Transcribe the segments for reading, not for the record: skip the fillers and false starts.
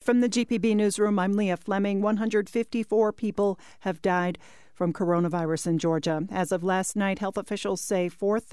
From the GPB Newsroom, I'm Leah Fleming. 154 people have died from coronavirus in Georgia. As of last night, health officials say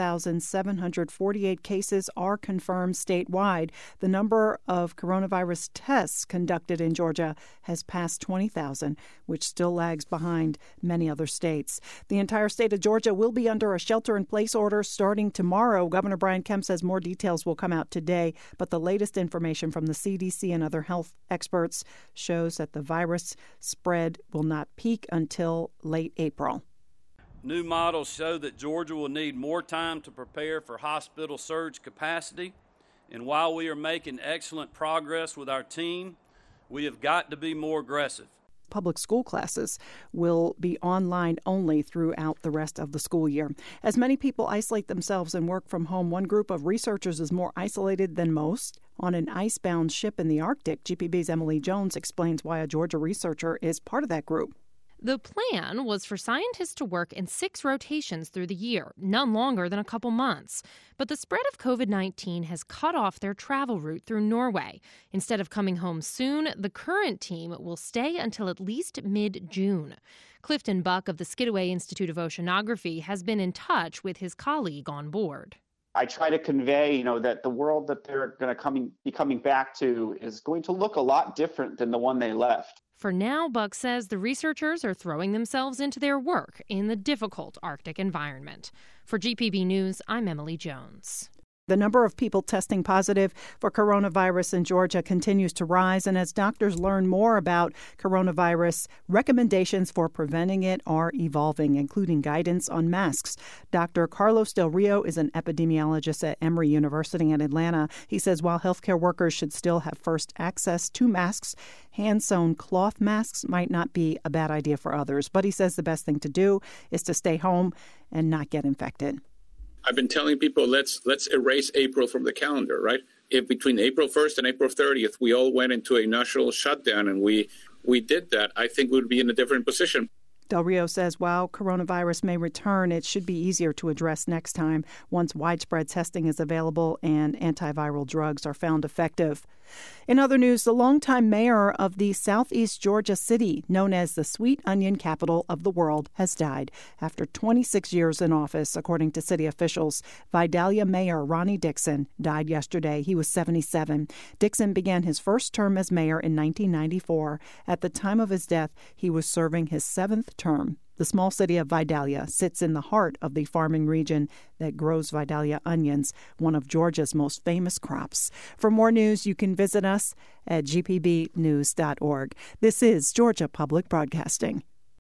4,748 cases are confirmed statewide. The number of coronavirus tests conducted in Georgia has passed 20,000, which still lags behind many other states. The entire state of Georgia will be under a shelter-in-place order starting tomorrow. Governor Brian Kemp says more details will come out today, but the latest information from the CDC and other health experts shows that the virus spread will not peak until late April. New models show that Georgia will need more time to prepare for hospital surge capacity. And while we are making excellent progress with our team, we have got to be more aggressive. Public school classes will be online only throughout the rest of the school year. As many people isolate themselves and work from home, one group of researchers is more isolated than most. On an icebound ship in the Arctic, GPB's Emily Jones explains why a Georgia researcher is part of that group. The plan was for scientists to work in 6 rotations through the year, none longer than a couple months. But the spread of COVID-19 has cut off their travel route through Norway. Instead of coming home soon, the current team will stay until at least mid-June. Clifton Buck of the Skidaway Institute of Oceanography has been in touch with his colleague on board. I try to convey, that the world that they're going to be coming back to is going to look a lot different than the one they left. For now, Buck says the researchers are throwing themselves into their work in the difficult Arctic environment. For GPB News, I'm Emily Jones. The number of people testing positive for coronavirus in Georgia continues to rise, and as doctors learn more about coronavirus, recommendations for preventing it are evolving, including guidance on masks. Dr. Carlos Del Rio is an epidemiologist at Emory University in Atlanta. He says while healthcare workers should still have first access to masks, hand-sewn cloth masks might not be a bad idea for others. But he says the best thing to do is to stay home and not get infected. I've been telling people, let's erase April from the calendar, right? If between April 1st and April 30th, we all went into a national shutdown and we did that, I think we would be in a different position. Del Rio says while coronavirus may return, it should be easier to address next time once widespread testing is available and antiviral drugs are found effective. In other news, the longtime mayor of the southeast Georgia city, known as the sweet onion capital of the world, has died after 26 years in office, according to city officials. Vidalia Mayor Ronnie Dixon died yesterday. He was 77. Dixon began his first term as mayor in 1994. At the time of his death, he was serving his 7th term. The small city of Vidalia sits in the heart of the farming region that grows Vidalia onions, one of Georgia's most famous crops. For more news, you can visit us at gpbnews.org. This is Georgia Public Broadcasting.